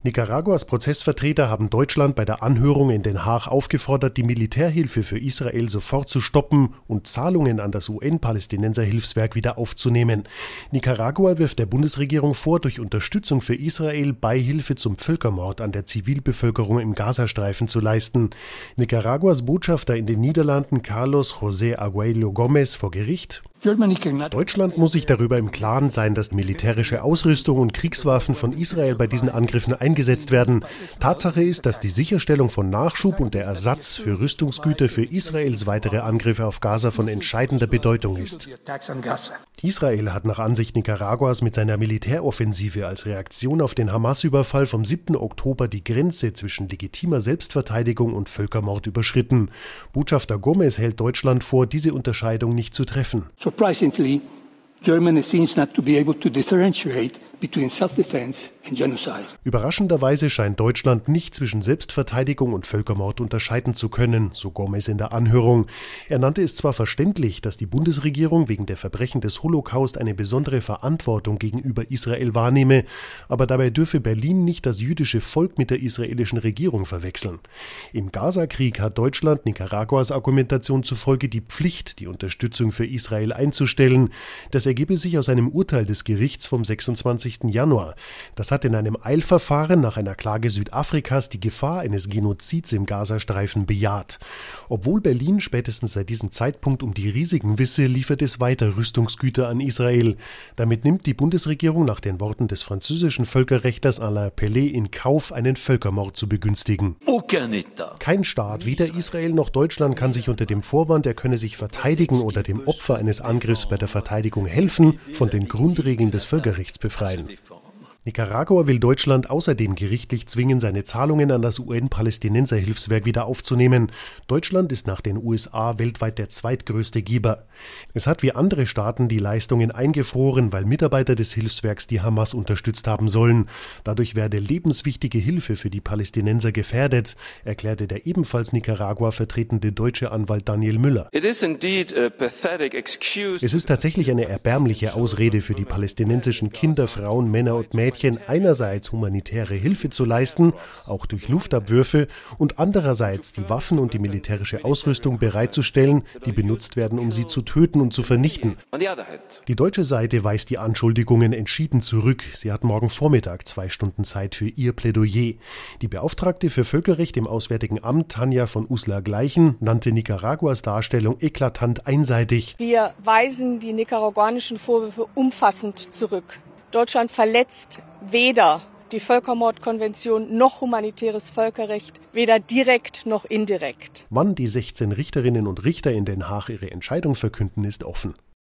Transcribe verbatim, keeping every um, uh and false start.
Nicaraguas Prozessvertreter haben Deutschland bei der Anhörung in Den Haag aufgefordert, die Militärhilfe für Israel sofort zu stoppen und Zahlungen an das U N-Palästinenser-Hilfswerk wieder aufzunehmen. Nicaragua wirft der Bundesregierung vor, durch Unterstützung für Israel Beihilfe zum Völkermord an der Zivilbevölkerung im Gazastreifen zu leisten. Nicaraguas Botschafter in den Niederlanden Carlos José Arguello Gómez vor Gericht: Deutschland muss sich darüber im Klaren sein, dass militärische Ausrüstung und Kriegswaffen von Israel bei diesen Angriffen eingesetzt werden. Tatsache ist, dass die Sicherstellung von Nachschub und der Ersatz für Rüstungsgüter für Israels weitere Angriffe auf Gaza von entscheidender Bedeutung ist. Israel hat nach Ansicht Nicaraguas mit seiner Militäroffensive als Reaktion auf den Hamas-Überfall vom siebten Oktober die Grenze zwischen legitimer Selbstverteidigung und Völkermord überschritten. Botschafter Gómez hält Deutschland vor, diese Unterscheidung nicht zu treffen. Surprisingly, Germany seems not to be able to differentiate between self-defense and genocide. Überraschenderweise scheint Deutschland nicht zwischen Selbstverteidigung und Völkermord unterscheiden zu können, so Gómez in der Anhörung. Er nannte es zwar verständlich, dass die Bundesregierung wegen der Verbrechen des Holocaust eine besondere Verantwortung gegenüber Israel wahrnehme, aber dabei dürfe Berlin nicht das jüdische Volk mit der israelischen Regierung verwechseln. Im Gaza-Krieg hat Deutschland Nicaraguas Argumentation zufolge die Pflicht, die Unterstützung für Israel einzustellen. Das ergebe sich aus einem Urteil des Gerichts vom sechsundzwanzigsten Januar. Das hat in einem Eilverfahren nach einer Klage Südafrikas die Gefahr eines Genozids im Gazastreifen bejaht. Obwohl Berlin spätestens seit diesem Zeitpunkt um die Risiken wisse, liefert es weiter Rüstungsgüter an Israel. Damit nimmt die Bundesregierung nach den Worten des französischen Völkerrechtlers Alain Pelé in Kauf, einen Völkermord zu begünstigen. Kein Staat, weder Israel noch Deutschland, kann sich unter dem Vorwand, er könne sich verteidigen oder dem Opfer eines Angriffs bei der Verteidigung helfen, von den Grundregeln des Völkerrechts befreien. Nicaragua will Deutschland außerdem gerichtlich zwingen, seine Zahlungen an das U N-Palästinenser-Hilfswerk wieder aufzunehmen. Deutschland ist nach den U S A weltweit der zweitgrößte Geber. Es hat wie andere Staaten die Leistungen eingefroren, weil Mitarbeiter des Hilfswerks die Hamas unterstützt haben sollen. Dadurch werde lebenswichtige Hilfe für die Palästinenser gefährdet, erklärte der ebenfalls Nicaragua vertretende deutsche Anwalt Daniel Müller. Es ist tatsächlich eine erbärmliche Ausrede für die palästinensischen Kinder, Frauen, Männer und Mädchen, einerseits humanitäre Hilfe zu leisten, auch durch Luftabwürfe, und andererseits die Waffen und die militärische Ausrüstung bereitzustellen, die benutzt werden, um sie zu töten und zu vernichten. Die deutsche Seite weist die Anschuldigungen entschieden zurück. Sie hat morgen Vormittag zwei Stunden Zeit für ihr Plädoyer. Die Beauftragte für Völkerrecht im Auswärtigen Amt, Tanja von Uslar-Gleichen, nannte Nicaraguas Darstellung eklatant einseitig. Wir weisen die nicaraguanischen Vorwürfe umfassend zurück. Deutschland verletzt weder die Völkermordkonvention noch humanitäres Völkerrecht, weder direkt noch indirekt. Wann die sechzehn Richterinnen und Richter in Den Haag ihre Entscheidung verkünden, ist offen.